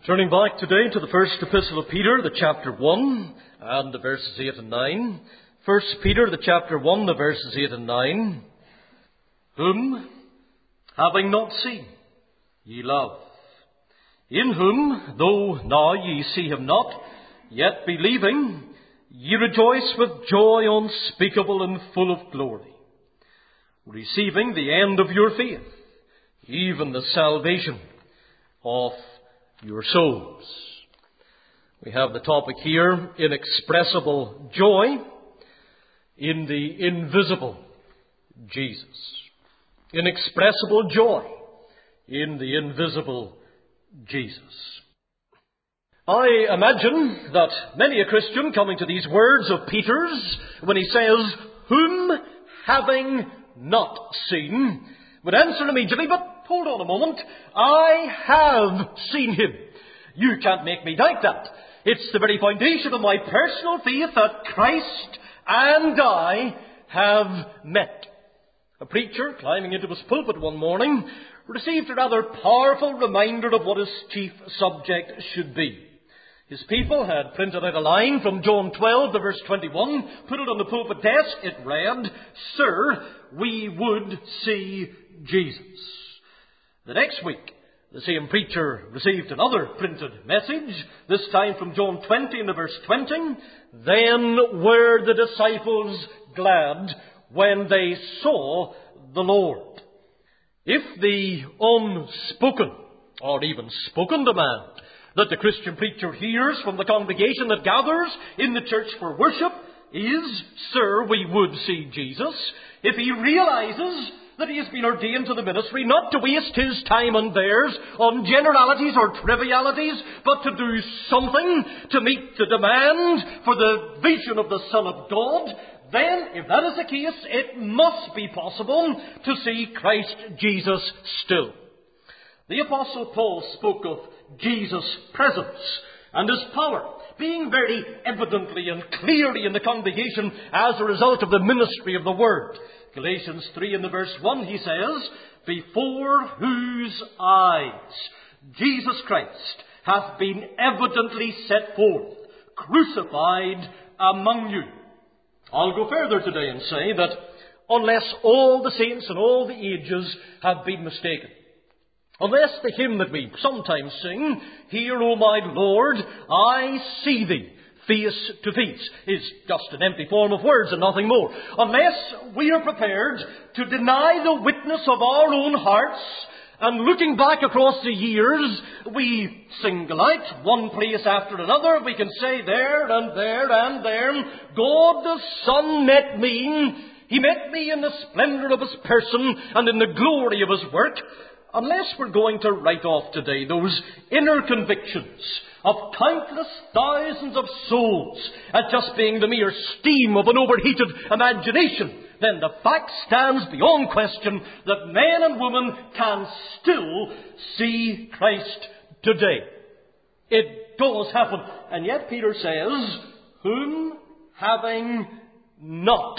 Turning back today to the first epistle of Peter, the chapter 1, and the verses 8 and 9. 1 Peter, the chapter 1, the verses 8 and 9. Whom, having not seen, ye love, in whom, though now ye see him not, yet believing, ye rejoice with joy unspeakable and full of glory, receiving the end of your faith, even the salvation of your souls. We have the topic here, inexpressible joy in the invisible Jesus. Inexpressible joy in the invisible Jesus. I imagine that many a Christian coming to these words of Peter's, when he says, whom having not seen, would answer immediately, but hold on a moment, I have seen him. You can't make me doubt that. It's the very foundation of my personal faith that Christ and I have met. A preacher, climbing into his pulpit one morning, received a rather powerful reminder of what his chief subject should be. His people had printed out a line from John 12, the verse 21, put it on the pulpit desk. It read, Sir, we would see Jesus. The next week, the same preacher received another printed message, this time from John 20 and the verse 20. Then were the disciples glad when they saw the Lord. If the unspoken or even spoken demand that the Christian preacher hears from the congregation that gathers in the church for worship is, Sir, we would see Jesus, if he realizes that he has been ordained to the ministry not to waste his time and theirs on generalities or trivialities, but to do something to meet the demand for the vision of the Son of God, then, if that is the case, it must be possible to see Christ Jesus still. The Apostle Paul spoke of Jesus' presence and his power being very evidently and clearly in the congregation as a result of the ministry of the Word. Galatians 3 and the verse 1, he says, before whose eyes Jesus Christ hath been evidently set forth, crucified among you. I'll go further today and say that unless all the saints and all the ages have been mistaken, unless the hymn that we sometimes sing, Hear, O my Lord, I see thee, face to face, is just an empty form of words and nothing more. Unless we are prepared to deny the witness of our own hearts, and looking back across the years, we single out one place after another. We can say there and there and there, God the Son met me. He met me in the splendor of his person and in the glory of his work. Unless we're going to write off today those inner convictions of countless thousands of souls as just being the mere steam of an overheated imagination, then the fact stands beyond question that men and women can still see Christ today. It does happen. And yet Peter says, whom having not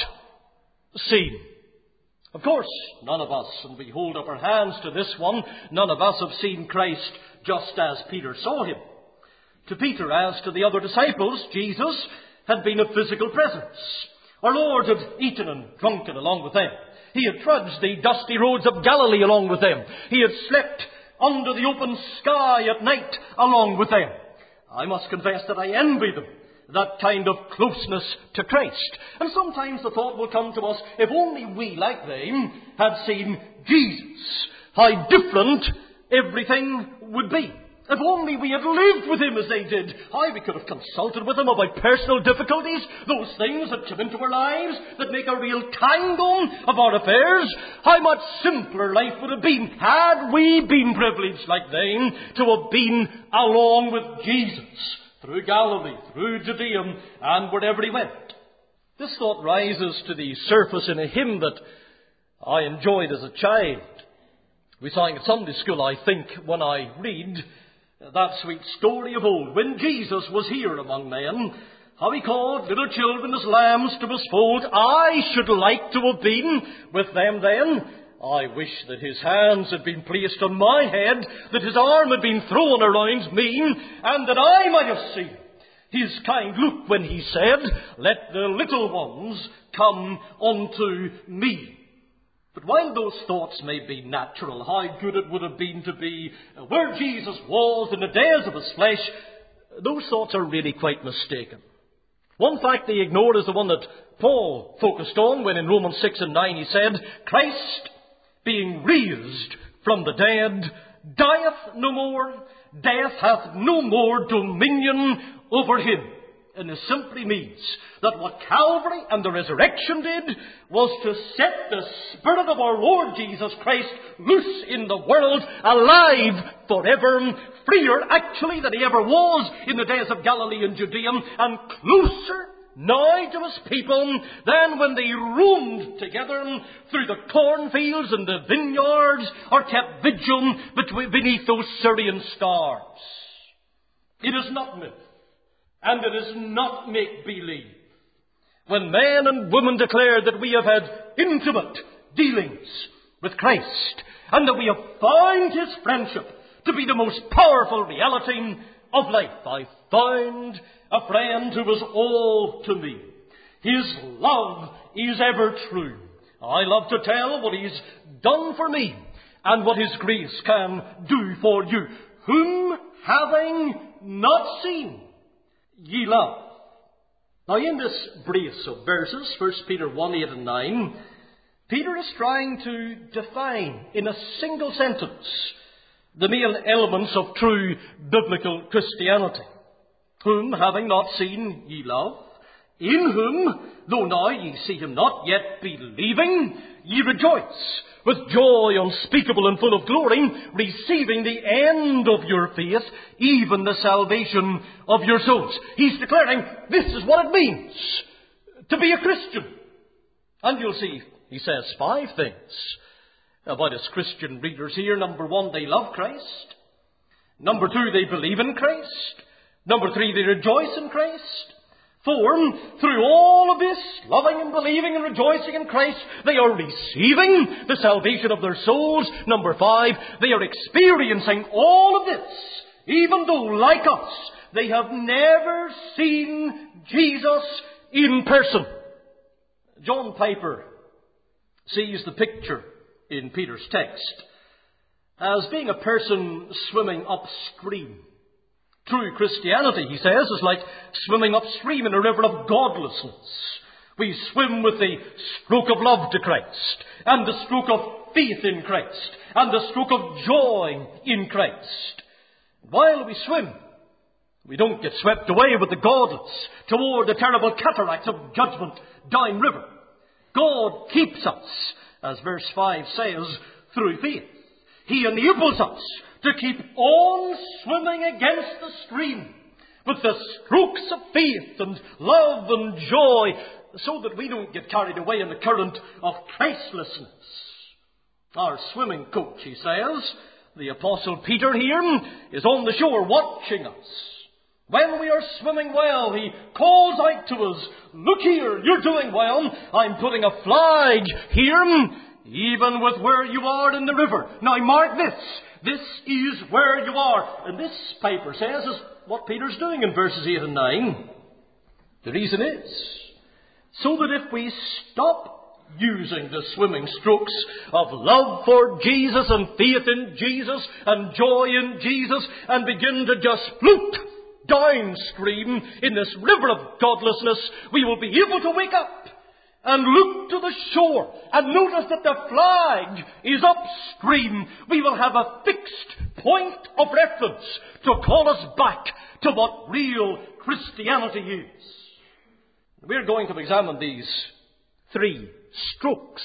seen. Of course, none of us, and we hold up our hands to this one, none of us have seen Christ just as Peter saw him. To Peter, as to the other disciples, Jesus had been a physical presence. Our Lord had eaten and drunken along with them. He had trudged the dusty roads of Galilee along with them. He had slept under the open sky at night along with them. I must confess that I envy them that kind of closeness to Christ. And sometimes the thought will come to us, if only we, like them, had seen Jesus, how different everything would be. If only we had lived with him as they did, how we could have consulted with him about personal difficulties, those things that come into our lives, that make a real tangle of our affairs. How much simpler life would have been had we been privileged like them to have been along with Jesus through Galilee, through Judea, and wherever he went. This thought rises to the surface in a hymn that I enjoyed as a child. We sang at Sunday school, I think, when I read that sweet story of old, when Jesus was here among men, how he called little children as lambs to his fold. I should like to have been with them then. I wish that his hands had been placed on my head, that his arm had been thrown around me, and that I might have seen his kind look when he said, "Let the little ones come unto me." But while those thoughts may be natural, how good it would have been to be where Jesus was in the days of his flesh, those thoughts are really quite mistaken. One fact they ignored is the one that Paul focused on when in Romans 6 and 9 he said, "Christ, being raised from the dead, dieth no more, death hath no more dominion over him." And this simply means that what Calvary and the resurrection did was to set the Spirit of our Lord Jesus Christ loose in the world, alive forever, freer actually than he ever was in the days of Galilee and Judea, and closer now to his people than when they roamed together through the cornfields and the vineyards, or kept vigil beneath those Syrian stars. It is not myth, and it is not make-believe when men and women declare that we have had intimate dealings with Christ, and that we have found his friendship to be the most powerful reality of life. I found a friend who was all to me. His love is ever true. I love to tell what he's done for me and what his grace can do for you. Whom having not seen, ye love. Now in this brace of verses, 1 Peter 1, 8 and 9, Peter is trying to define in a single sentence the main elements of true biblical Christianity. Whom, having not seen, ye love, in whom, though now ye see him not, yet believing, ye rejoice with joy unspeakable and full of glory, receiving the end of your faith, even the salvation of your souls. He's declaring this is what it means to be a Christian. And you'll see, he says 5 things about his Christian readers here. Number 1, they love Christ. Number 2, they believe in Christ. Number 3, they rejoice in Christ. 4, through all of this, loving and believing and rejoicing in Christ, they are receiving the salvation of their souls. Number 5, they are experiencing all of this, even though, like us, they have never seen Jesus in person. John Piper sees the picture in Peter's text as being a person swimming upstream. True Christianity, he says, is like swimming upstream in a river of godlessness. We swim with the stroke of love to Christ, and the stroke of faith in Christ, and the stroke of joy in Christ. While we swim, we don't get swept away with the godless toward the terrible cataracts of judgment downriver. God keeps us, as verse 5 says, through faith. He enables us to keep on swimming against the stream with the strokes of faith and love and joy, so that we don't get carried away in the current of Christlessness. Our swimming coach, he says, the Apostle Peter here, is on the shore watching us. When we are swimming well, he calls out to us, "Look here, you're doing well. I'm putting a flag here, even with where you are in the river. Now mark this. This is where you are." And this, Piper says, is what Peter's doing in verses 8 and 9. The reason is so that if we stop using the swimming strokes of love for Jesus and faith in Jesus and joy in Jesus and begin to just float downstream in this river of godlessness, we will be able to wake up and look to the shore and notice that the flag is upstream. We will have a fixed point of reference to call us back to what real Christianity is. We're going to examine these 3 strokes,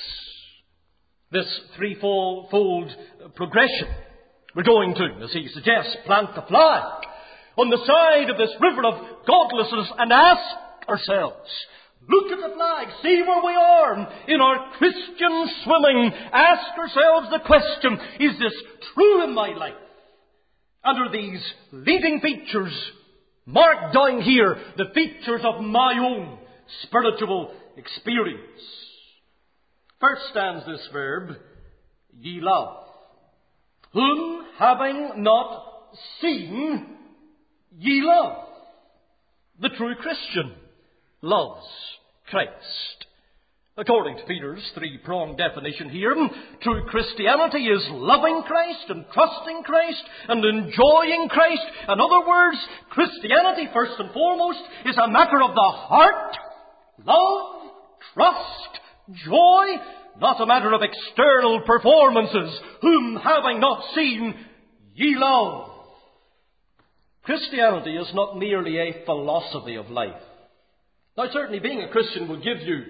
this threefold progression. We're going to, as he suggests, plant the flag on the side of this river of godlessness and ask ourselves, look at the flag, see where we are in our Christian swimming. Ask ourselves the question, is this true in my life? And are these leading features marked down here, the features of my own spiritual experience? First stands this verb, ye love. Whom, having not seen, ye love. The true Christian loves Christ. According to Peter's three-pronged definition here, true Christianity is loving Christ and trusting Christ and enjoying Christ. In other words, Christianity, first and foremost, is a matter of the heart, love, trust, joy, not a matter of external performances. Whom, having not seen, ye love. Christianity is not merely a philosophy of life. Now, certainly being a Christian will give you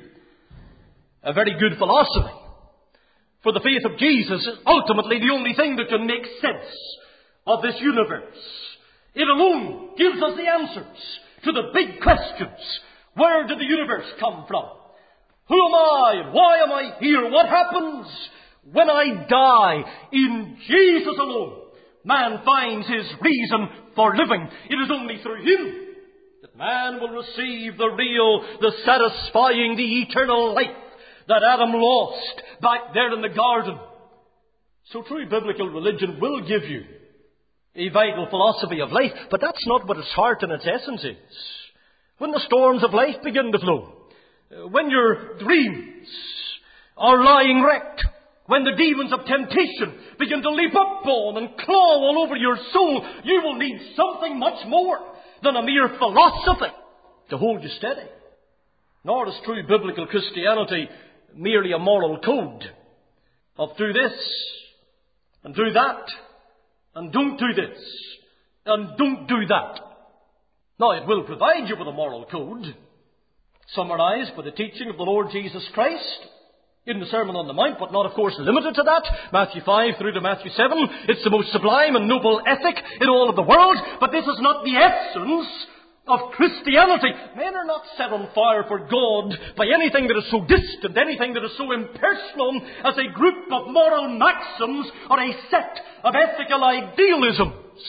a very good philosophy. For the faith of Jesus is ultimately the only thing that can make sense of this universe. It alone gives us the answers to the big questions. Where did the universe come from? Who am I and why am I here? What happens when I die? In Jesus alone, man finds his reason for living. It is only through Him that man will receive the real, the satisfying, the eternal life that Adam lost back there in the garden. So true biblical religion will give you a vital philosophy of life, but that's not what its heart and its essence is. When the storms of life begin to flow, when your dreams are lying wrecked, when the demons of temptation begin to leap up on and claw all over your soul, you will need something much more than a mere philosophy to hold you steady. Nor is true biblical Christianity merely a moral code of do this and do that and don't do this and don't do that. Now, it will provide you with a moral code summarized by the teaching of the Lord Jesus Christ in the Sermon on the Mount, but not, of course, limited to that. Matthew 5 through to Matthew 7. It's the most sublime and noble ethic in all of the world, but this is not the essence of Christianity. Men are not set on fire for God by anything that is so distant, anything that is so impersonal as a group of moral maxims or a set of ethical idealisms.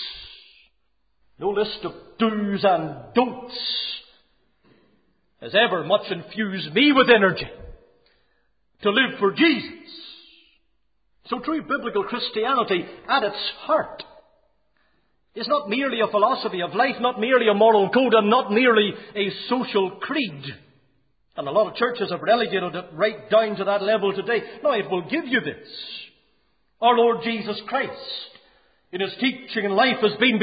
No list of do's and don'ts has ever much infused me with energy to live for Jesus. So true biblical Christianity at its heart is not merely a philosophy of life, not merely a moral code, and not merely a social creed. And a lot of churches have relegated it right down to that level today. No, it will give you this. Our Lord Jesus Christ, in His teaching and life, has been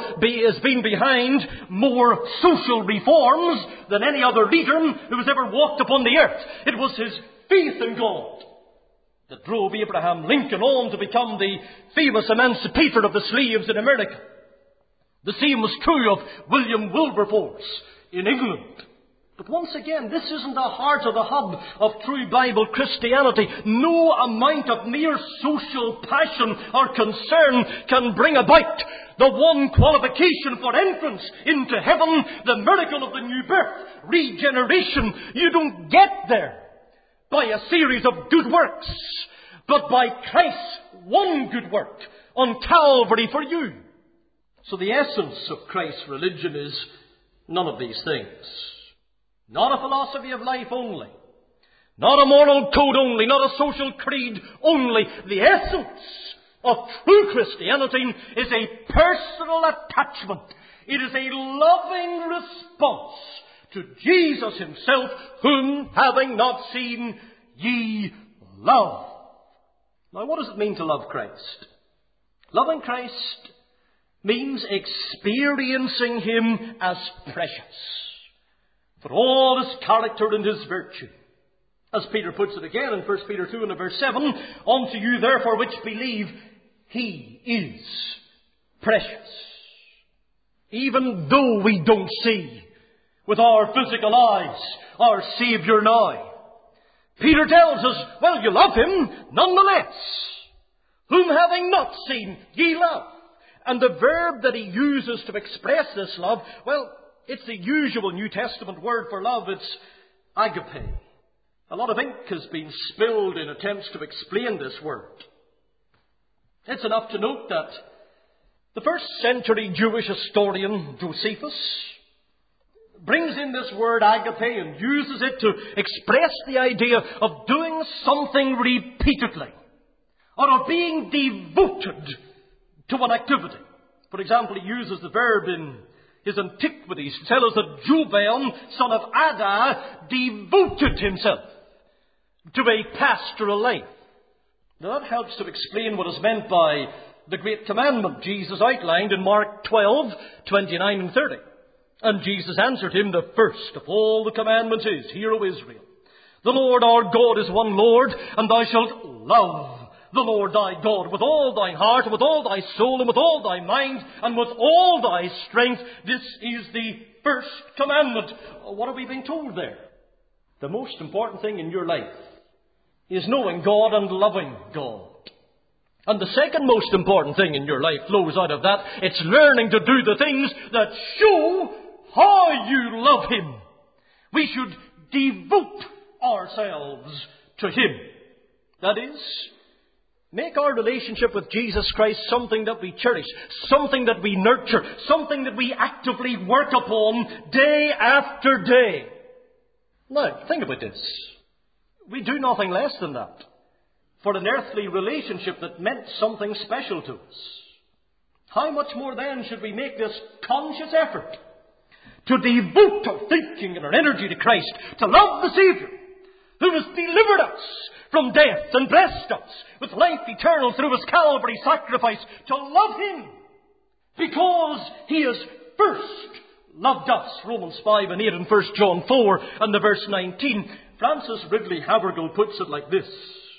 behind more social reforms than any other leader who has ever walked upon the earth. It was His faith in God that drove Abraham Lincoln on to become the famous emancipator of the slaves in America. The same was true of William Wilberforce in England. But once again, this isn't the heart or the hub of true Bible Christianity. No amount of mere social passion or concern can bring about the one qualification for entrance into heaven, the miracle of the new birth, regeneration. You don't get there by a series of good works, but by Christ's one good work on Calvary for you. So the essence of Christ's religion is none of these things. Not a philosophy of life only. Not a moral code only. Not a social creed only. The essence of true Christianity is a personal attachment. It is a loving response to Jesus Himself, whom, having not seen, ye love. Now, what does it mean to love Christ? Loving Christ means experiencing Him as precious for all His character and His virtue. As Peter puts it again in 1 Peter 2 and verse 7, unto you therefore which believe, He is precious. Even though we don't see with our physical eyes our Saviour now, Peter tells us, well, you love Him nonetheless. Whom having not seen, ye love. And the verb that he uses to express this love, well, it's the usual New Testament word for love. It's agape. A lot of ink has been spilled in attempts to explain this word. It's enough to note that the first century Jewish historian Josephus brings in this word agape and uses it to express the idea of doing something repeatedly, or of being devoted to an activity. For example, he uses the verb in his Antiquities to tell us that Jubal, son of Ada, devoted himself to a pastoral life. Now that helps to explain what is meant by the great commandment Jesus outlined in Mark 12:29 and 30. And Jesus answered him, the first of all the commandments is, Hear, O Israel, the Lord our God is one Lord, and thou shalt love the Lord thy God with all thine heart, and with all thy soul, and with all thy mind, and with all thy strength. This is the first commandment. What are we being told there? The most important thing in your life is knowing God and loving God. And the second most important thing in your life flows out of that. It's learning to do the things that show how you love Him. We should devote ourselves to Him. That is, make our relationship with Jesus Christ something that we cherish, something that we nurture, something that we actively work upon day after day. Now, think about this. We do nothing less than that for an earthly relationship that meant something special to us. How much more then should we make this conscious effort to devote our thinking and our energy to Christ, to love the Saviour, who has delivered us from death and blessed us with life eternal through His Calvary sacrifice, to love Him because He has first loved us. Romans 5 and 8 and 1 John 4 and the verse 19. Francis Ridley Havergal puts it like this: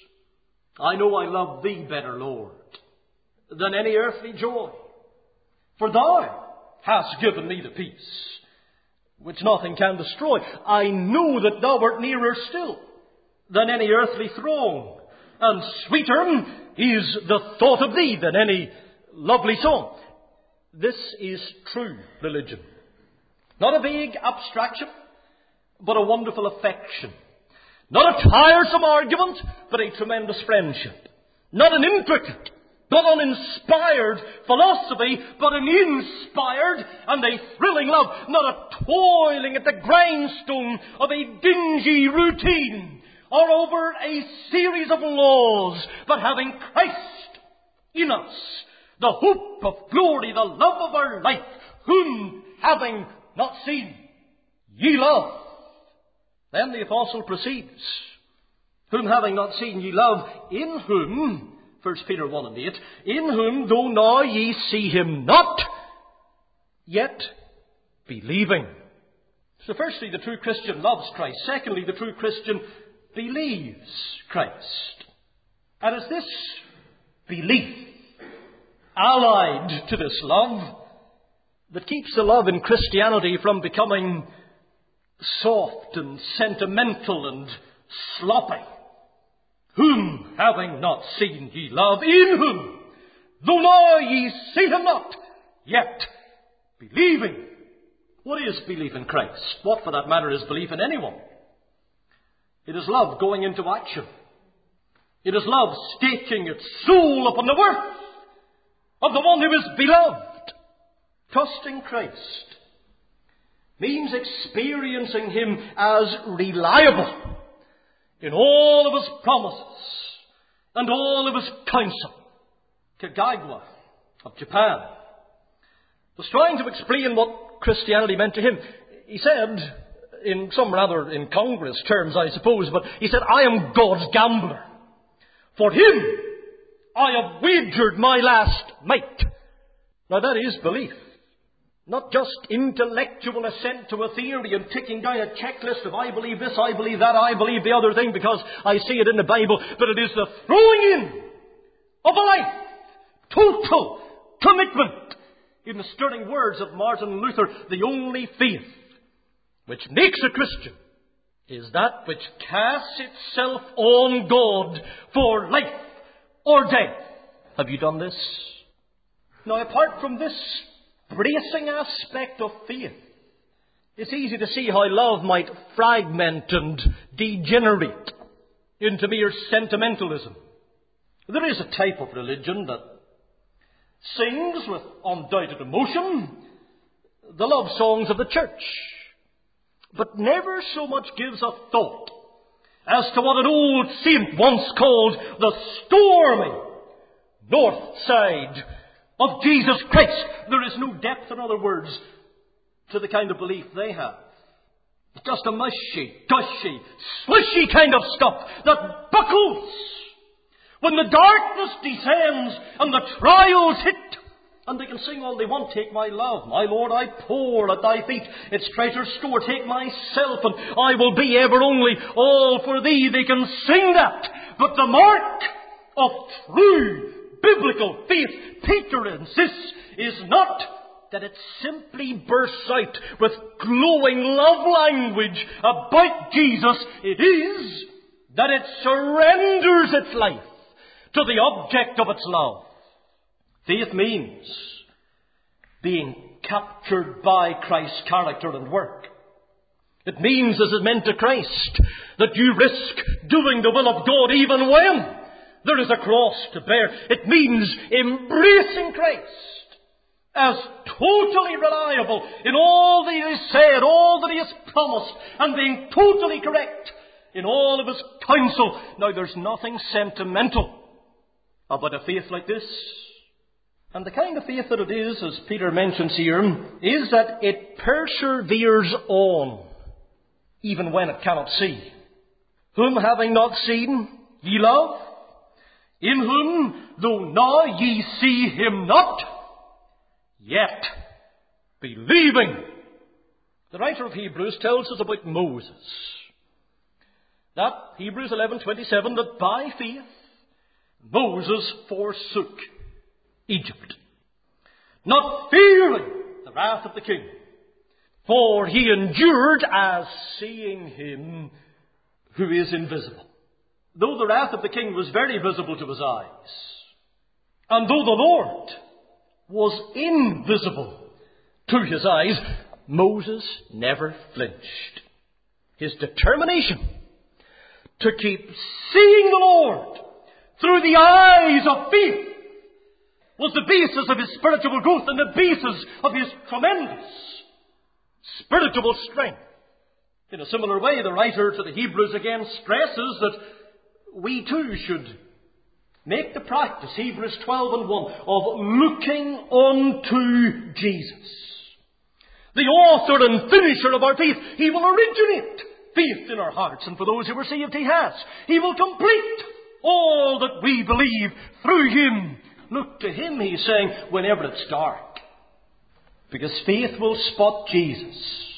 I know I love Thee better, Lord, than any earthly joy, for Thou hast given me the peace which nothing can destroy. I know that Thou art nearer still than any earthly throng, and sweeter is the thought of Thee than any lovely song. This is true religion. Not a vague abstraction, but a wonderful affection. Not a tiresome argument, but a tremendous friendship. Not an intricate, but an inspired philosophy, but an inspired and a thrilling love. Not a toiling at the grindstone of a dingy routine or over a series of laws, but having Christ in us, the hope of glory, the love of our life, whom having not seen, ye love. Then the apostle proceeds, whom having not seen ye love, in whom, 1 Peter 1 and 8, in whom though now ye see Him not, yet believing. So firstly, the true Christian loves Christ. Secondly, the true Christian believes Christ. And it's this belief, allied to this love, that keeps the love in Christianity from becoming soft and sentimental and sloppy. Whom having not seen ye love, in whom, though now ye see Him not, yet believing. What is belief in Christ? What, for that matter, is belief in anyone? It is love going into action. It is love staking its soul upon the worth of the one who is beloved. Trusting Christ means experiencing Him as reliable in all of His promises and all of His counsel. Kagawa of Japan was trying to explain what Christianity meant to him. He said, in some rather incongruous terms, I suppose, but he said, I am God's gambler. For Him I have wagered my last mite. Now that is belief. Not just intellectual assent to a theory and ticking down a checklist of I believe this, I believe that, I believe the other thing because I see it in the Bible, but it is the throwing in of a life, total commitment. In the stirring words of Martin Luther, the only faith which makes a Christian is that which casts itself on God for life or death. Have you done this? Now, apart from this bracing aspect of faith, it's easy to see how love might fragment and degenerate into mere sentimentalism. There is a type of religion that sings with undoubted emotion the love songs of the church, but never so much gives a thought as to what an old saint once called the stormy north side of Jesus Christ. There is no depth, in other words, to the kind of belief they have. Just a mushy, gushy, slushy kind of stuff that buckles when the darkness descends and the trials hit. And they can sing all they want. Take my love, my Lord, I pour at thy feet its treasure store. Take myself, and I will be ever only all for thee. They can sing that. But the mark of true biblical faith, Peter insists, is not that it simply bursts out with glowing love language about Jesus. It is that it surrenders its life to the object of its love. Faith means being captured by Christ's character and work. It means, as it meant to Christ, that you risk doing the will of God even when there is a cross to bear. It means embracing Christ as totally reliable in all that He has said, all that He has promised, and being totally correct in all of His counsel. Now, there's nothing sentimental about a faith like this. And the kind of faith that it is, as Peter mentions here, is that it perseveres on, even when it cannot see. Whom having not seen, ye love, in whom, though now ye see Him not, yet believing. The writer of Hebrews tells us about Moses. That, Hebrews 11:27, that by faith Moses forsook Egypt, not fearing the wrath of the king, for he endured as seeing Him who is invisible. Though the wrath of the king was very visible to his eyes, and though the Lord was invisible to his eyes, Moses never flinched. His determination to keep seeing the Lord through the eyes of faith was the basis of his spiritual growth and the basis of his tremendous spiritual strength. In a similar way, the writer to the Hebrews again stresses that we too should make the practice, Hebrews 12:1, of looking unto Jesus, the author and finisher of our faith. He will originate faith in our hearts, and for those who are saved, He has. He will complete all that we believe through Him. Look to Him, he's saying, whenever it's dark. Because faith will spot Jesus,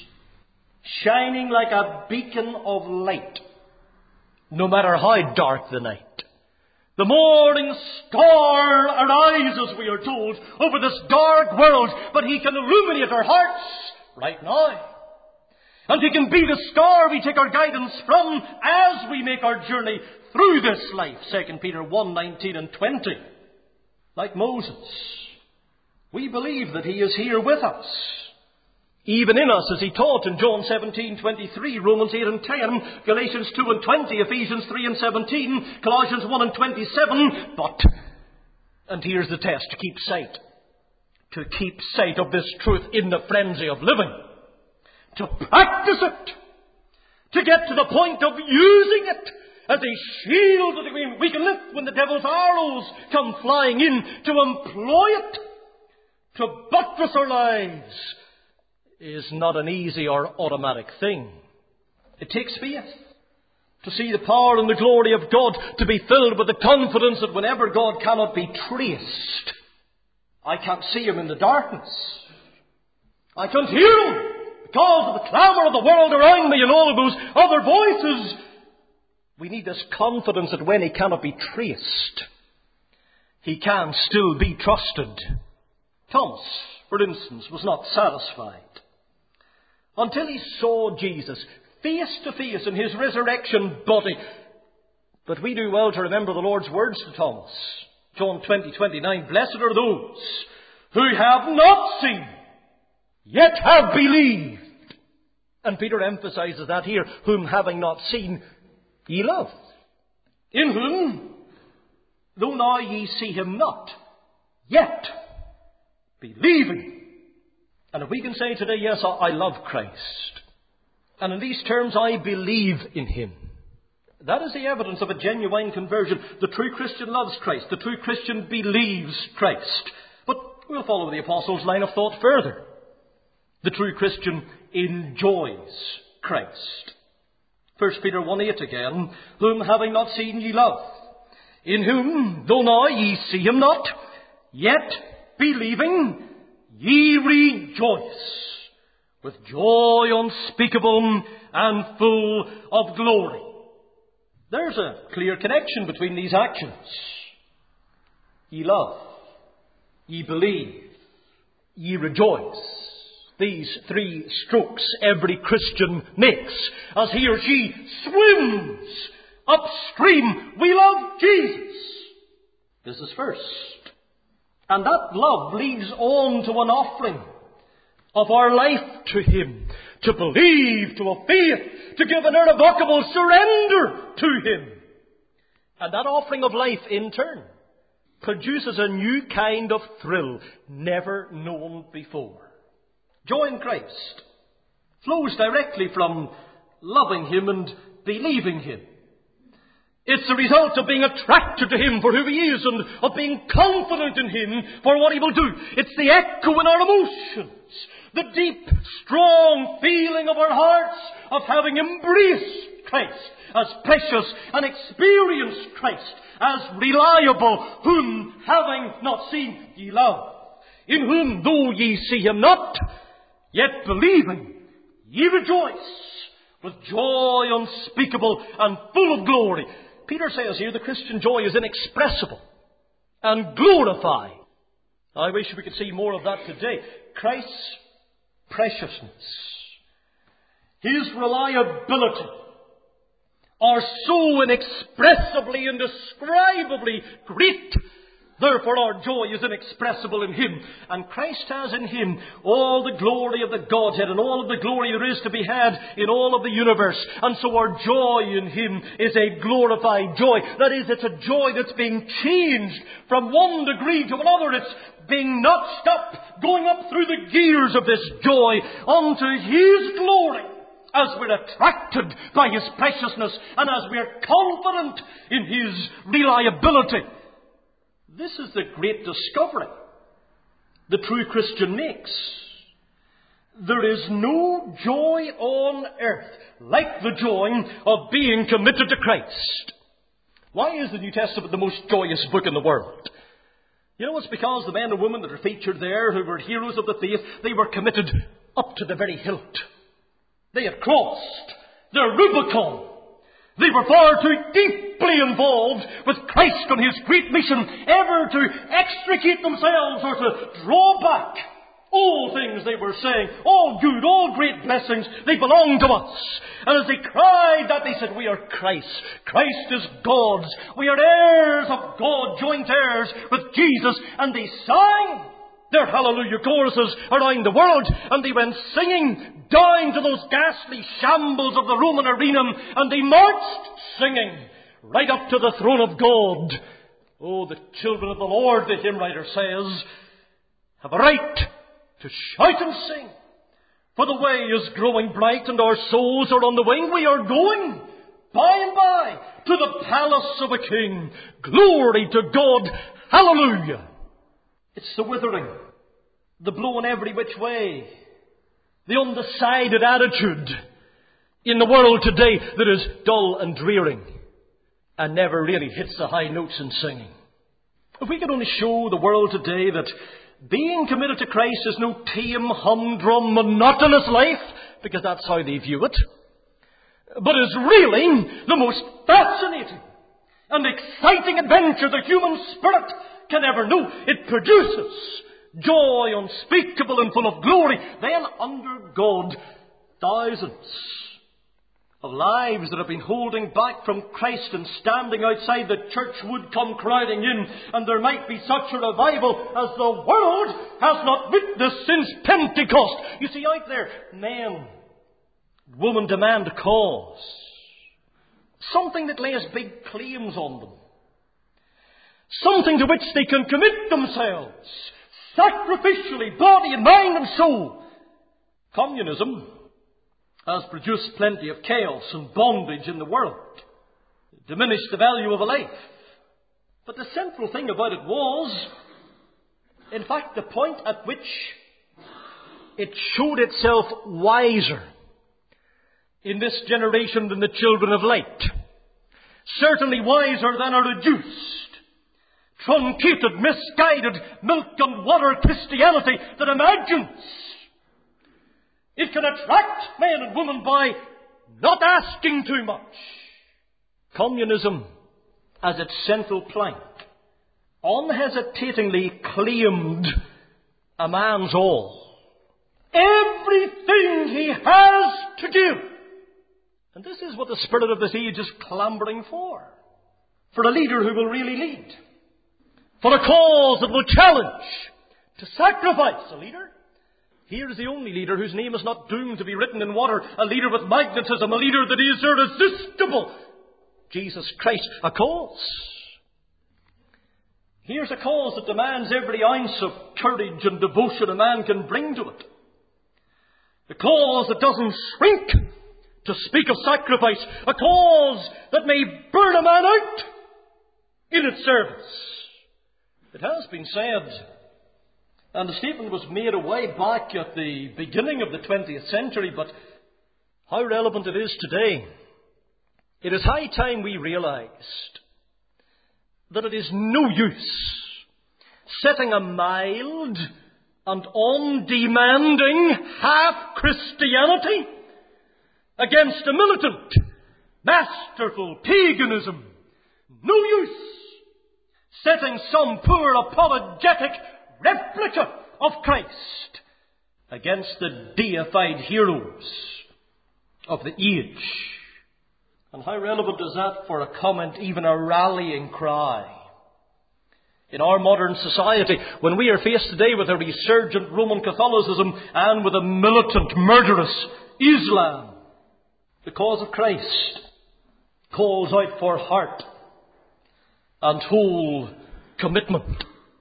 shining like a beacon of light, no matter how dark the night. The morning star arises, we are told, over this dark world, but He can illuminate our hearts right now. And He can be the star we take our guidance from as we make our journey through this life. 2 Peter 1:19 and 20. Like Moses, we believe that He is here with us, even in us, as He taught in John 17:23, Romans 8 and 10, Galatians 2 and 20, Ephesians 3 and 17, Colossians 1 and 27. But, and here's the test, to keep sight of this truth in the frenzy of living, to practice it, to get to the point of using it as a shield that we can lift when the devil's arrows come flying in, to employ it to buttress our lives, is not an easy or automatic thing. It takes faith to see the power and the glory of God, to be filled with the confidence that whenever God cannot be traced, I can't see Him in the darkness. I can't hear Him because of the clamour of the world around me and all of those other voices. We need this confidence that when He cannot be traced, He can still be trusted. Thomas, for instance, was not satisfied until he saw Jesus face to face in His resurrection body. But we do well to remember the Lord's words to Thomas. John 20:29, blessed are those who have not seen, yet have believed. And Peter emphasizes that here, whom having not seen, ye love. In whom, though now ye see Him not, yet believing. And if we can say today, yes, I love Christ, and in these terms I believe in Him, That is the evidence of a genuine conversion. The true Christian loves Christ. The true Christian believes Christ. But we'll follow the Apostles' line of thought further. The true Christian enjoys Christ. 1 Peter 1:8 again, whom having not seen ye love, in whom, though now ye see him not, yet believing, ye rejoice with joy unspeakable and full of glory. There's a clear connection between these actions. Ye love, ye believe, ye rejoice. These three strokes every Christian makes as he or she swims upstream. We love Jesus. This is first. And that love leads on to an offering of our life to Him, to believe, to a faith, to give an irrevocable surrender to Him. And that offering of life, in turn, produces a new kind of thrill never known before. Joy in Christ flows directly from loving Him and believing Him. It's the result of being attracted to Him for who He is and of being confident in Him for what He will do. It's the echo in our emotions, the deep, strong feeling of our hearts of having embraced Christ as precious and experienced Christ as reliable, whom having not seen ye love, in whom though ye see Him not, yet believing, ye rejoice with joy unspeakable and full of glory. Peter says here the Christian joy is inexpressible and glorified. I wish we could see more of that today. Christ's preciousness, His reliability are so inexpressibly, indescribably great. Therefore our joy is inexpressible in Him. And Christ has in Him all the glory of the Godhead and all of the glory there is to be had in all of the universe. And so our joy in Him is a glorified joy. That is, it's a joy that's being changed from one degree to another. It's being notched up, going up through the gears of this joy unto His glory, as we're attracted by His preciousness and as we're confident in His reliability. This is the great discovery the true Christian makes. There is no joy on earth like the joy of being committed to Christ. Why is the New Testament the most joyous book in the world? You know, it's because the men and women that are featured there, who were heroes of the faith, they were committed up to the very hilt. They had crossed their Rubicon. They were far too deeply involved with Christ on His great mission ever to extricate themselves or to draw back. All things, they were saying, all good, all great blessings, they belong to us. And as they cried that, they said, we are Christ's. Christ is God's. We are heirs of God, joint heirs with Jesus. And they sang their hallelujah choruses around the world, and they went singing down to those ghastly shambles of the Roman arena, and they marched singing right up to the throne of God. Oh, the children of the Lord, the hymn writer says, have a right to shout and sing, for the way is growing bright and our souls are on the wing. We are going by and by to the palace of a king. Glory to God. Hallelujah. It's the withering, the blowing every which way, the undecided attitude in the world today that is dull and dreary and never really hits the high notes in singing. If we could only show the world today that being committed to Christ is no tame, humdrum, monotonous life, because that's how they view it, but is really the most fascinating and exciting adventure the human spirit can ever know. It produces joy unspeakable and full of glory. Then under God, thousands of lives that have been holding back from Christ and standing outside the church would come crowding in, and there might be such a revival as the world has not witnessed since Pentecost. You see, out there, men, women demand a cause, something that lays big claims on them, something to which they can commit themselves sacrificially, body and mind and soul. Communism has produced plenty of chaos and bondage in the world. diminish the value of a life. But the central thing about it was, in fact, the point at which it showed itself wiser in this generation than the children of light. Certainly wiser than a reduced, truncated, misguided, milk and water Christianity that imagines it can attract men and women by not asking too much. Communism, as its central plank, unhesitatingly claimed a man's all. Everything he has to give. And this is what the spirit of this age is clambering for. For a leader who will really lead. For a cause that will challenge. To sacrifice a leader. Here is the only leader whose name is not doomed to be written in water. A leader with magnetism. A leader that is irresistible. Jesus Christ. A cause. Here's a cause that demands every ounce of courage and devotion a man can bring to it. A cause that doesn't shrink to speak of sacrifice. A cause that may burn a man out in its service. It has been said, and the statement was made a way back at the beginning of the 20th century, but how relevant it is today. It is high time we realized that it is no use setting a mild and undemanding half-Christianity against a militant, masterful paganism. No use setting some poor apologetic replica of Christ against the deified heroes of the age. And how relevant is that for a comment, even a rallying cry? In our modern society, when we are faced today with a resurgent Roman Catholicism and with a militant, murderous Islam, the cause of Christ calls out for heart and whole commitment.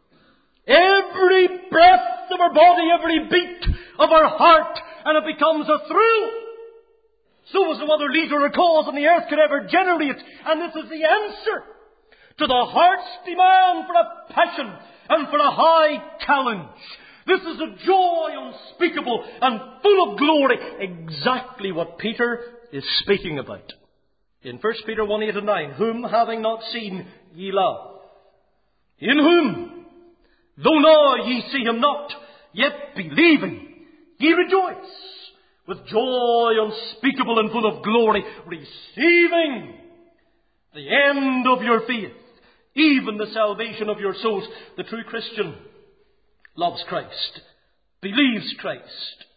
Every breath of our body, every beat of our heart, and it becomes a thrill. So is no other leader or cause on the earth could ever generate. And this is the answer to the heart's demand for a passion and for a high challenge. This is a joy unspeakable and full of glory. Exactly what Peter is speaking about. In 1 Peter 1, 8 and 9, whom having not seen ye love. In whom, though now ye see him not, yet believing, ye rejoice with joy unspeakable and full of glory, receiving the end of your faith, even the salvation of your souls. The true Christian loves Christ, believes Christ,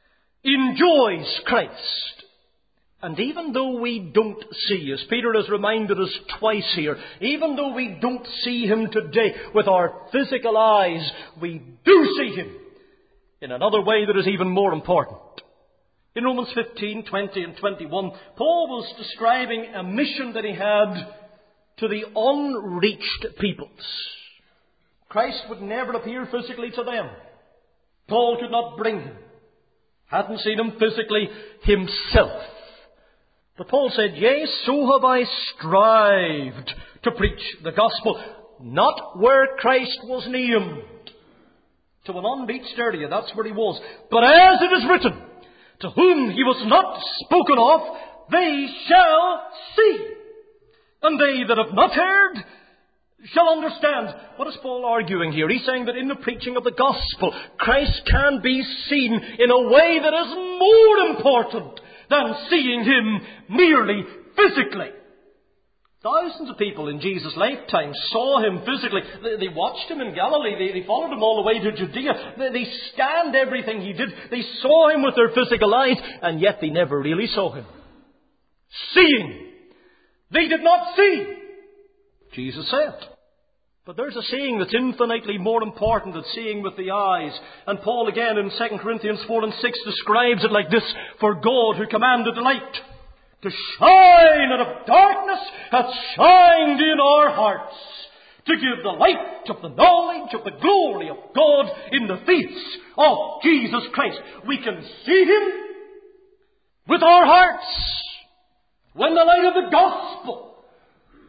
enjoys Christ. And even though we don't see, as Peter has reminded us twice here, even though we don't see him today with our physical eyes, we do see him in another way that is even more important. In Romans 15, 20 and 21, Paul was describing a mission that he had to the unreached peoples. Christ would never appear physically to them. Paul could not bring him. Hadn't seen him physically himself. But Paul said, yea, so have I strived to preach the gospel, not where Christ was named. To an unreached area, that's where he was. But as it is written, to whom he was not spoken of, they shall see. And they that have not heard shall understand. What is Paul arguing here? He's saying that in the preaching of the gospel, Christ can be seen in a way that is more important than seeing him merely physically. Thousands of people in Jesus' lifetime saw him physically. They watched him in Galilee. They followed him all the way to Judea. They scanned everything he did. They saw him with their physical eyes, and yet they never really saw him. Seeing. They did not see. Jesus said. But there's a seeing that's infinitely more important than seeing with the eyes. And Paul again in 2 Corinthians 4 and 6 describes it like this. For God who commanded the light to shine out of darkness hath shined in our hearts to give the light of the knowledge of the glory of God in the face of Jesus Christ. We can see him with our hearts when the light of the gospel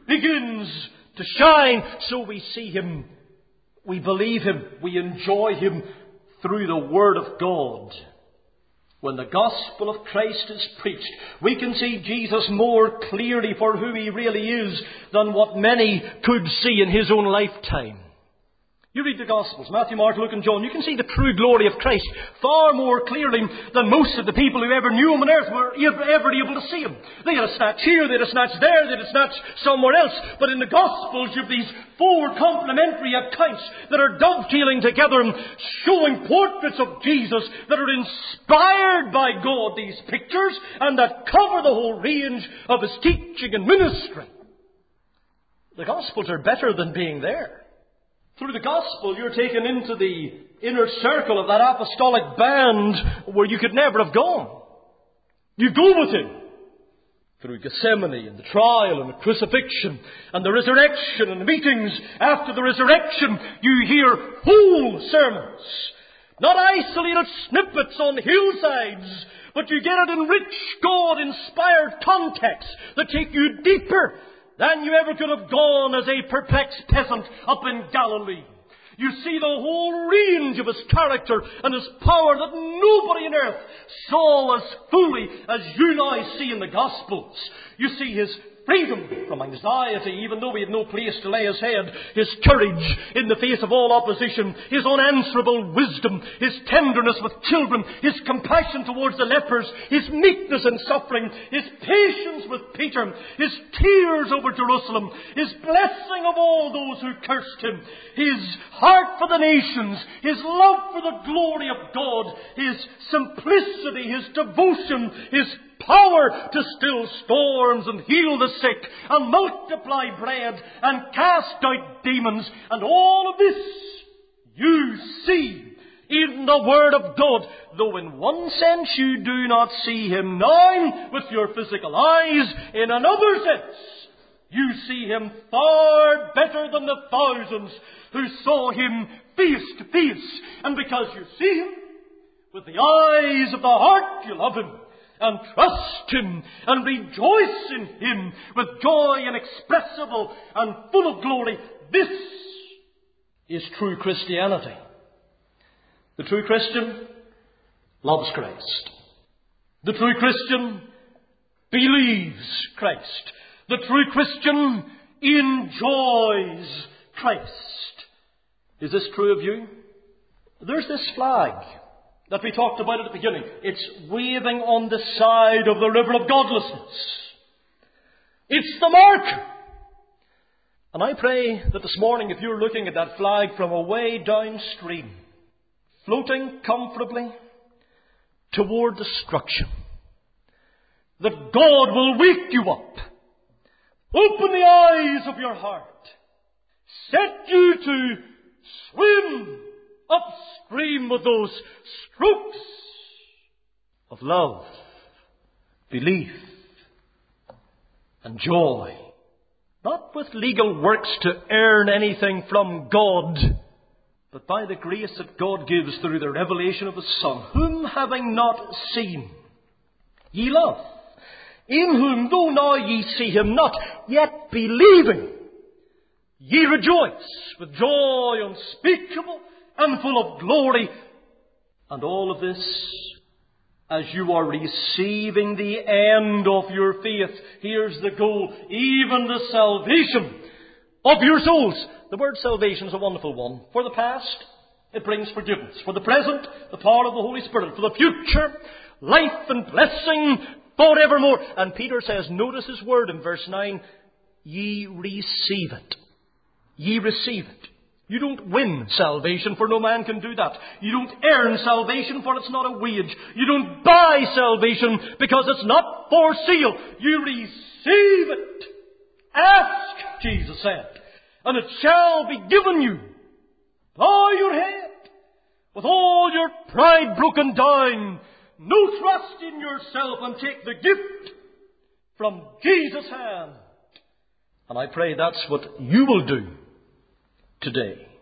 begins to shine. So we see Him, we believe Him, we enjoy Him through the Word of God. When the gospel of Christ is preached, we can see Jesus more clearly for who He really is than what many could see in His own lifetime. You read the Gospels, Matthew, Mark, Luke and John, you can see the true glory of Christ far more clearly than most of the people who ever knew Him on earth were ever able to see Him. They had a snatch here, they had a snatch there, they had a snatch somewhere else. But in the Gospels you have these four complementary accounts that are dovetailing together and showing portraits of Jesus that are inspired by God, these pictures, and that cover the whole range of His teaching and ministry. The Gospels are better than being there. Through the Gospel, you're taken into the inner circle of that apostolic band where you could never have gone. You go with Him through Gethsemane and the trial and the crucifixion and the resurrection and the meetings after the resurrection. You hear whole sermons, not isolated snippets on hillsides, but you get it in rich, God-inspired contexts that take you deeper than you ever could have gone as a perplexed peasant up in Galilee. You see the whole range of His character and His power that nobody on earth saw as fully as you now see in the Gospels. You see His freedom from anxiety, even though He had no place to lay His head, His courage in the face of all opposition, His unanswerable wisdom, His tenderness with children, His compassion towards the lepers, His meekness in suffering, His patience with Peter, His tears over Jerusalem, His blessing of all those who cursed Him, His heart for the nations, His love for the glory of God, His simplicity, His devotion, His power to still storms and heal the sick and multiply bread and cast out demons. And all of this you see in the Word of God. Though in one sense you do not see Him now with your physical eyes, in another sense you see Him far better than the thousands who saw Him face to face. And because you see Him with the eyes of the heart, you love Him and trust Him and rejoice in Him with joy inexpressible and full of glory. This is true Christianity. The true Christian loves Christ. The true Christian believes Christ. The true Christian enjoys Christ. Is this true of you? There's this flag that we talked about at the beginning. It's waving on the side of the river of godlessness. It's the marker. And I pray that this morning, if you're looking at that flag from away downstream, floating comfortably toward destruction, that God will wake you up, open the eyes of your heart, set you to swim upstream with those strokes of love, belief, and joy. Not with legal works to earn anything from God, but by the grace that God gives through the revelation of His Son, whom having not seen, ye love, in whom though now ye see Him not, yet believing, ye rejoice with joy unspeakable and full of glory. And all of this as you are receiving the end of your faith. Here's the goal, even the salvation of your souls. The word salvation is a wonderful one. For the past, it brings forgiveness. For the present, the power of the Holy Spirit. For the future, life and blessing forevermore. And Peter says, notice his word in verse 9, ye receive it. Ye receive it. You don't win salvation, for no man can do that. You don't earn salvation, for it's not a wage. You don't buy salvation, because it's not for sale. You receive it. Ask, Jesus said, and it shall be given you. Bow your head, with all your pride broken down. No trust in yourself, and take the gift from Jesus' hand. And I pray that's what you will do today.